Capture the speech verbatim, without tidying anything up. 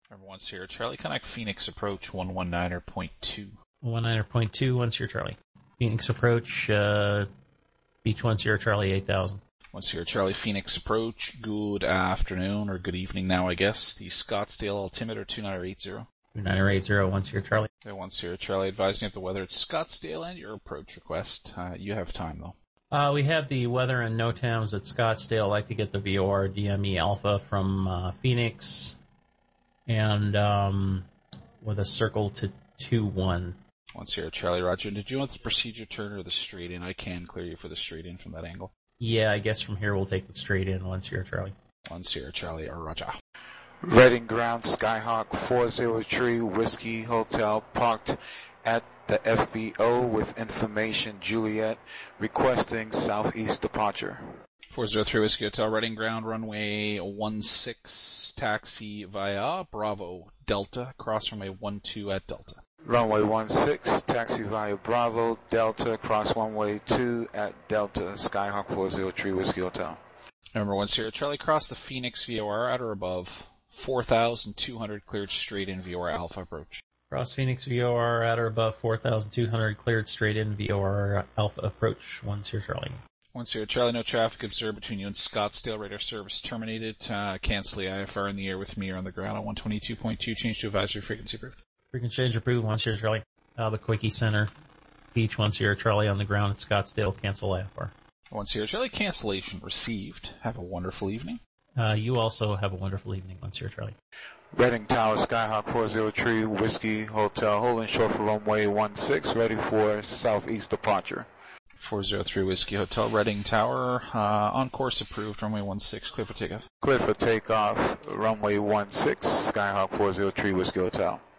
Number one Sierra Charlie, Connect Phoenix Approach one one niner point two. one niner point two, one Sierra Charlie. Phoenix Approach, uh, Beach one Sierra Charlie, eight thousand. one Sierra Charlie, Phoenix Approach, good afternoon, or good evening now, I guess. The Scottsdale Altimeter, two niner eight zero. two niner eight zero, one Sierra Charlie. one Sierra Charlie, advising of the weather at Scottsdale and your approach request. Uh, you have time, though. Uh, we have the weather and no towns at Scottsdale. I'd like to get the V O R D M E Alpha from uh, Phoenix, and um, with a circle to two one. one Sierra Charlie, Roger. Did you want the procedure turn or the straight in? I can clear you for the straight in from that angle. Yeah, I guess from here we'll take the straight in, one Sierra Charlie. one Sierra Charlie, Roger. Reading Ground, Skyhawk four zero three Whiskey Hotel, parked at the F B O with information Juliet, requesting southeast departure. four zero three Whiskey Hotel, Reading Ground, runway one six, taxi via Bravo Delta, cross runway one two at Delta. Runway one six, taxi via Bravo Delta, cross runway two at Delta, Skyhawk four zero three Whiskey Hotel. Number one Sierra Charlie, cross the Phoenix V O R at or above four thousand two hundred, cleared straight in V O R Alpha approach. Cross Phoenix V O R at or above four thousand two hundred, cleared straight in V O R Alpha approach, one Sierra Charlie. one Sierra Charlie, no traffic observed between you and Scottsdale. Radar service terminated. Uh, cancel the I F R in the air with me or on the ground on one twenty-two point two. Change to advisory frequency approved. Frequency change approved, one Sierra Charlie. Albuquerque Center, Beach one Sierra Charlie on the ground at Scottsdale. Cancel I F R. one Sierra Charlie, cancellation received. Have a wonderful evening. Uh, you also have a wonderful evening, one Sierra Charlie. Reading Tower, Skyhawk four zero three Whiskey Hotel, holding short for runway one six, ready for southeast departure. four zero three Whiskey Hotel, Reading Tower, uh, on course approved, runway one six, clear for takeoff. Clear for takeoff, runway one six, Skyhawk four zero three Whiskey Hotel.